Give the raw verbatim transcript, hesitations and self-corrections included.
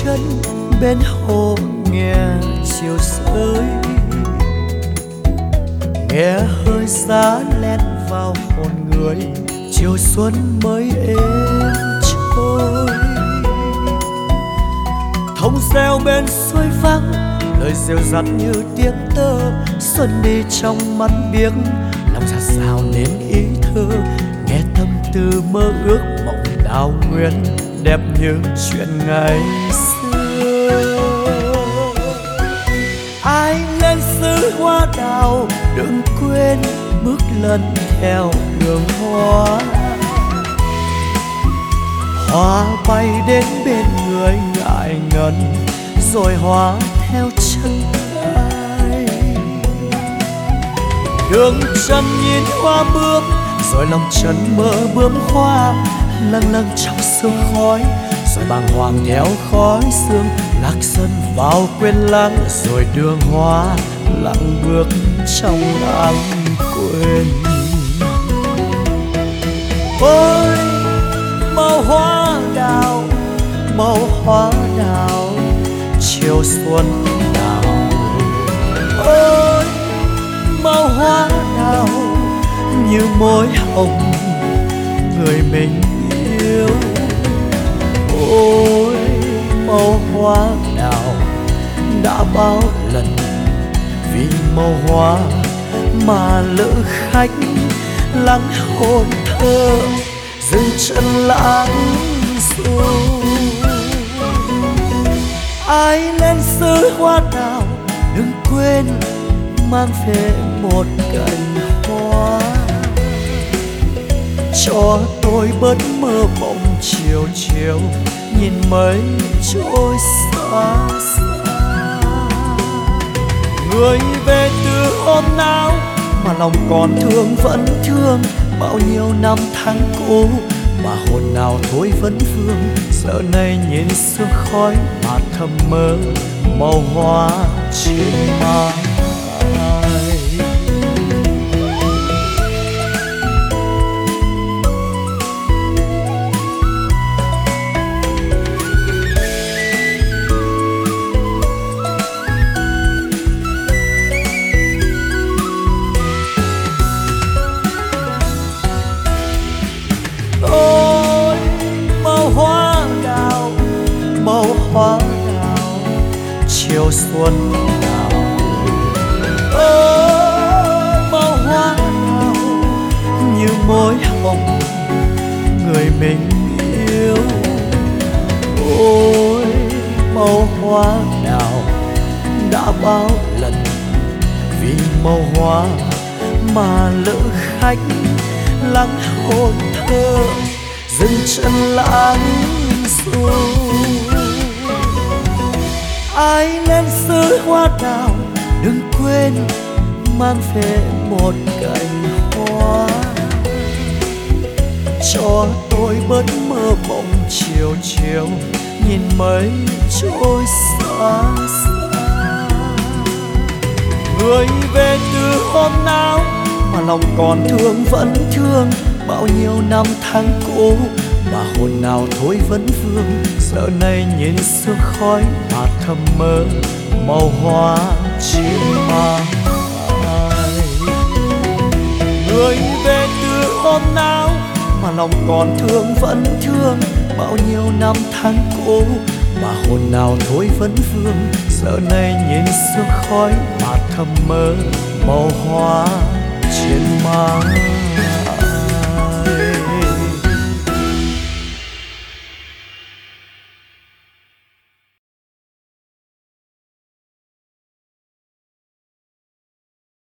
chân bên hồ nghe chiều rơi, nghe hơi giá len vào hồn người, chiều xuân mới êm trôi. Thông reo bên suối vắng, lời rêu rắt như tiếng tơ, xuân đi trong mắt biếc, lòng dạt dào nên ý thơ, nghe tâm tư mơ ước mộng đào nguyên, đẹp như chuyện ngày xưa. Ai lên xứ hoa đào, đừng quên bước lần theo đường hoa. Hoa bay đến bên người ngại ngần, rồi hoa theo chân ai. Đường chân nhìn hoa bước, rồi lòng chân mơ bướm hoa, lâng lâng trong sương khói, rồi bàng hoàng theo khói sương, lạc dần vào quên lãng, rồi đường hoa lặng bước trong lãng quên. Ôi màu hoa đào, màu hoa đào, chiều xuân đào. Ôi màu hoa đào như môi hồng người mình yêu. Ôi màu hoa đào đã bao lần vì màu hoa mà lỡ khách lắng hồn thơ, dừng chân lãng du. Ai lên xứ hoa đào, đừng quên mang về một cành hoa, cho tôi bớt mơ mộng chiều chiều, nhìn mây trôi xa xa. Người về từ hôm nào mà lòng còn thương vẫn thương, bao nhiêu năm tháng cũ mà hồn nào thôi vẫn vương. Giờ này nhìn sương khói mà thầm mơ màu hoa trên mai. Màu hoa đào, chiều xuân đào. Ôi màu hoa đào như môi hồng người mình yêu. Ôi màu hoa đào đã bao lần vì màu hoa mà lỡ khách lắng hồn thơ, dừng chân lãng du. Ai lên xứ hoa đào, đừng quên mang về một cành hoa, cho tôi bớt mơ mộng chiều chiều, nhìn mây trôi xa xa. Người về từ hôm nào mà lòng còn thương vẫn thương, bao nhiêu năm tháng cũ mà hồn nào thôi vẫn vương. Giờ này nhìn sương khói mà thầm mơ màu hoa trên mai. Người về từ hôm nào mà lòng còn thương vẫn thương, bao nhiêu năm tháng cũ mà hồn nào thôi vẫn vương. Giờ này nhìn sương khói mà thầm mơ màu hoa trên mai.